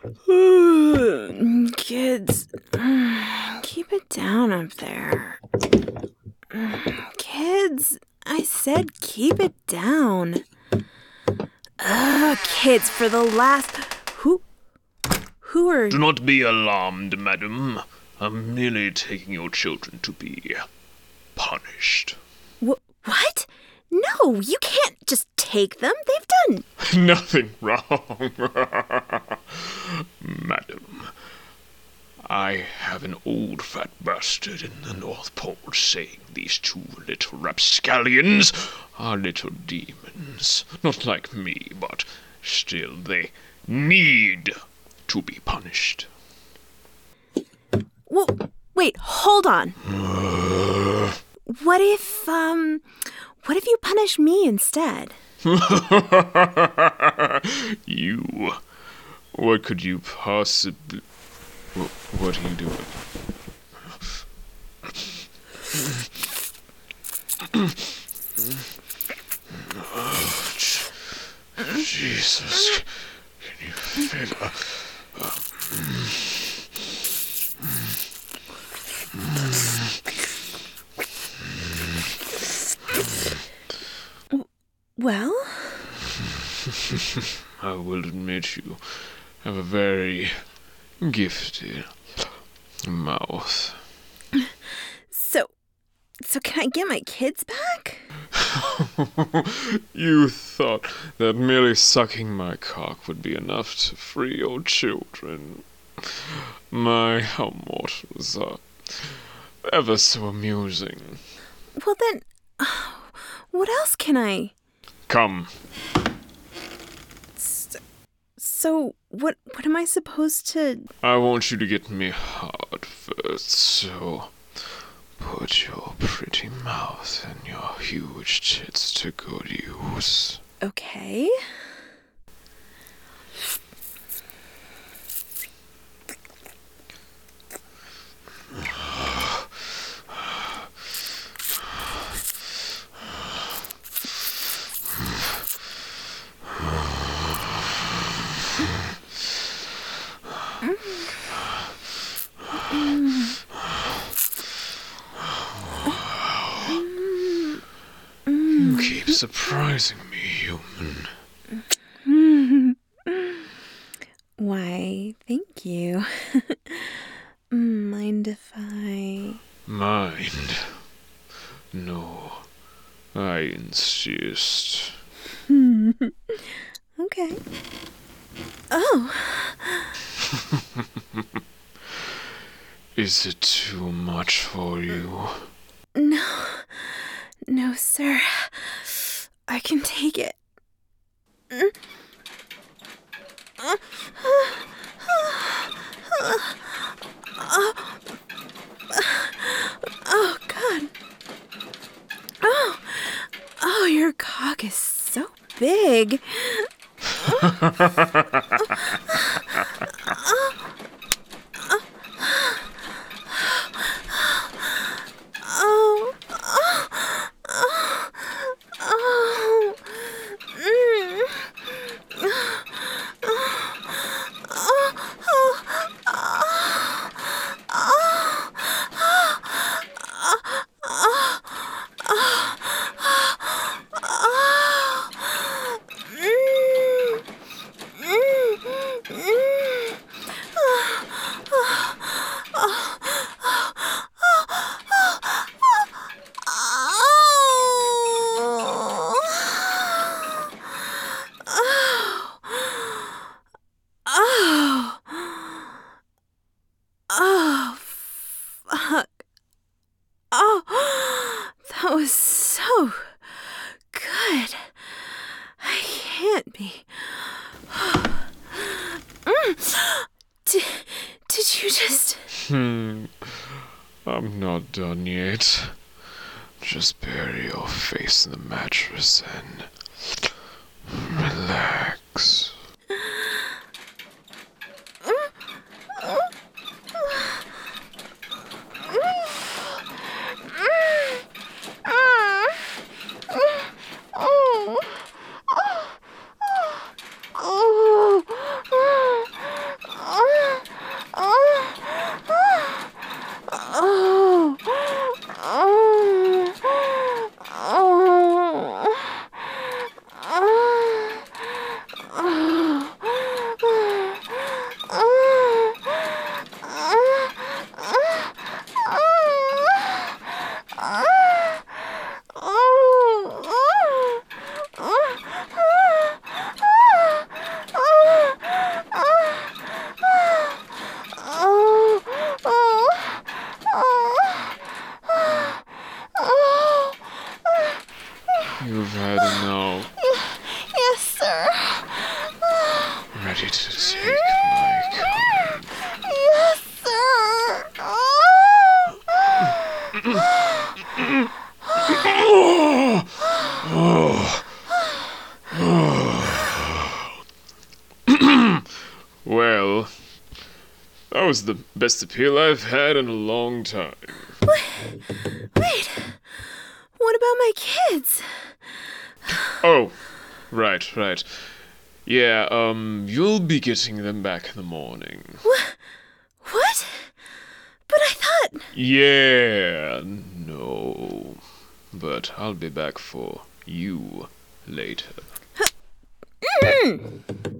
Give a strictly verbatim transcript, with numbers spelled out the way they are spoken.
Kids, keep it down up there. Kids, I said keep it down. Ugh, kids, for the last... Who... Who are... Do not be alarmed, madam. I'm merely taking your children to be punished. Wh- what? No, you can't just take them. They've done... Nothing wrong. Madam, I have an old fat bastard in the North Pole saying these two little rapscallions are little demons. Not like me, but still they need to be punished. Well, wait, hold on. What if, um, what if you punish me instead? You? What could you possibly... What are you doing? Oh, Jesus. Can you feel... Uh, uh, Well? I will admit you have a very gifted mouth. So, so can I get my kids back? You thought that merely sucking my cock would be enough to free your children. My, how mortals are ever so amusing. Well then, what else can I... Come. So, so what, what am I supposed to... I want you to get me hard first, so put your pretty mouth and your huge tits to good use. Okay. You keep surprising me, human. Why, thank you. Mind if I... Mind? No, I insist. Okay. Oh. Is it too much for you? No. No, sir. I can take it. Oh, God. Oh. Oh, your cock is so big. Oh. Oh. Mm. Oh, fuck. Oh, that was so good. I can't be. Did, did you just... Hmm. I'm not done yet. Just bury your face in the mattress and relax. was the best appeal I've had in a long time. Wait, what about my kids? Oh, right, right. Yeah, um, you'll be getting them back in the morning. What? What? But I thought... Yeah, no. But I'll be back for you later.